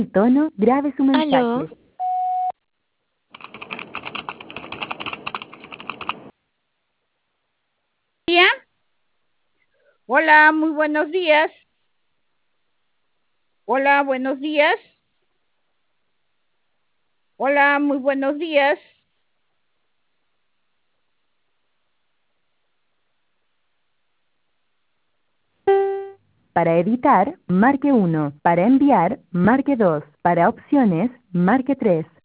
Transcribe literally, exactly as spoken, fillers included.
tono, grabe su Aló, mensaje. Día. Hola, muy buenos días. Hola, buenos días. Hola, muy buenos días. Para editar, marque uno. Para enviar, marque dos. Para opciones, marque tres.